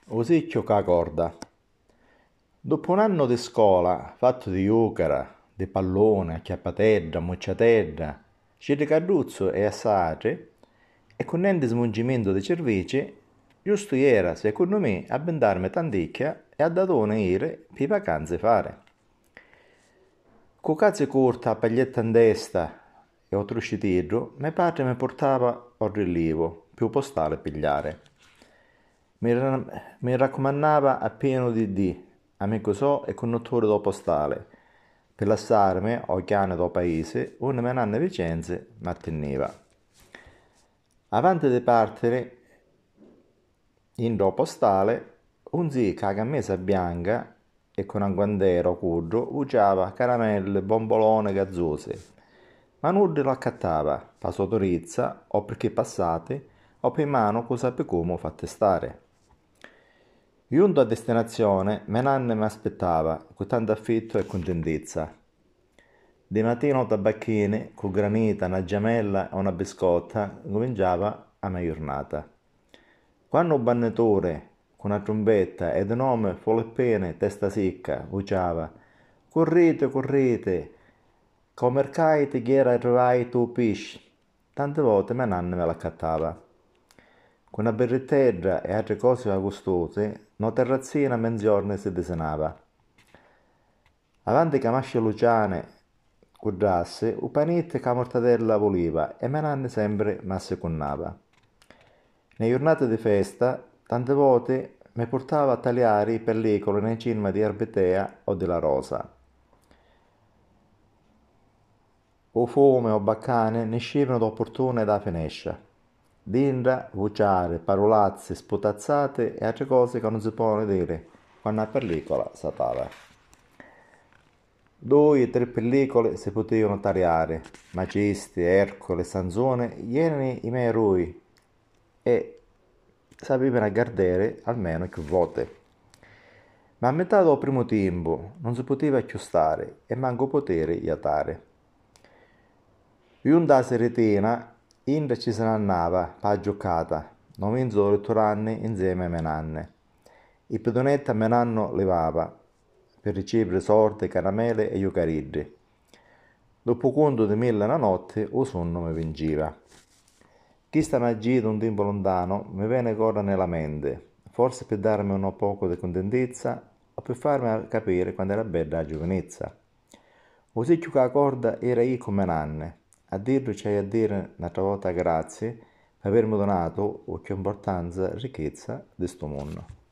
Usicchio ca corda. Dopo un anno di scuola, fatto di yucara, di pallone, acchiappatedda, mucciatedda, ciricarduzzo e assate, e con niente smungimento di cervici, giusto era, secondo me, a bendarmi tandicchia e a datone ire per vacanze fare. Cu cazzo curta, paglietta in testa e otro scitidro, mio padre mi portava al rilievo, più postale pigliare. Mi raccomandava a pieno di amico so e conduttore do postale, per lasciarmi, o chiane do paese, una mia nanna Vicenze mi attendeva. Avanti di partire in do postale, un zì che a camisa bianca e con un guantero curdo usava caramelle, bombolone gazzose, ma nulla lo accattava, per sotorizza o perché passate o per mano cosa per come fatte stare. Giunto a destinazione, mia nanna mi aspettava con tanto affitto e contentezza. Di mattina un tabacchino, con granita, una gemella e una biscotta, cominciava la mia giornata. Quando un bannetore, con una trombetta e di nome Foleppene, testa secca, vociava «Correte, correte, come mercate che era arrivato il pesce». Tante volte mia nanna me l'accattava. Con una berrettedra e altre cose gustose, una terrazzina a mezzogiorno si disegnava. Avanti che masce luciane cudrasse, un panetto che la mortadella voleva e mia nanna sempre mi assecondava. Nelle giornate di festa, tante volte mi portava a tagliare pellicole nei cinema di Erbetea o della Rosa. O fome o baccane ne scivano da opportune da finestra. Dinda, vuciare, parolazze, sputazzate e altre cose che non si possono dire quando la pellicola saltava. 2 o 3 pellicole si potevano tagliare, Macisti, Ercole, Sanzone, erano i miei eroi e sapevano guardare almeno più volte. Ma a metà del primo tempo non si poteva più stare e manco potere iatare. Giunta la seretina, Indra ci se ne andava per la giocata, non vinso rettoranni insieme a mie nanne. Il pedonetto a mio nanno levava per ricevere sorte, caramelle e iocariddi. Dopo conto di 1000 una notte, o sonno mi vinceva. Chi sta magia da un tempo lontano mi viene ancora nella mente, forse per darmi un poco di contentezza o per farmi capire quando era bella la giovinezza. Così che la corda era io come nanne, a dirlo c'è a dire un'altra volta grazie per avermi donato o che importanza, ricchezza di sto mondo.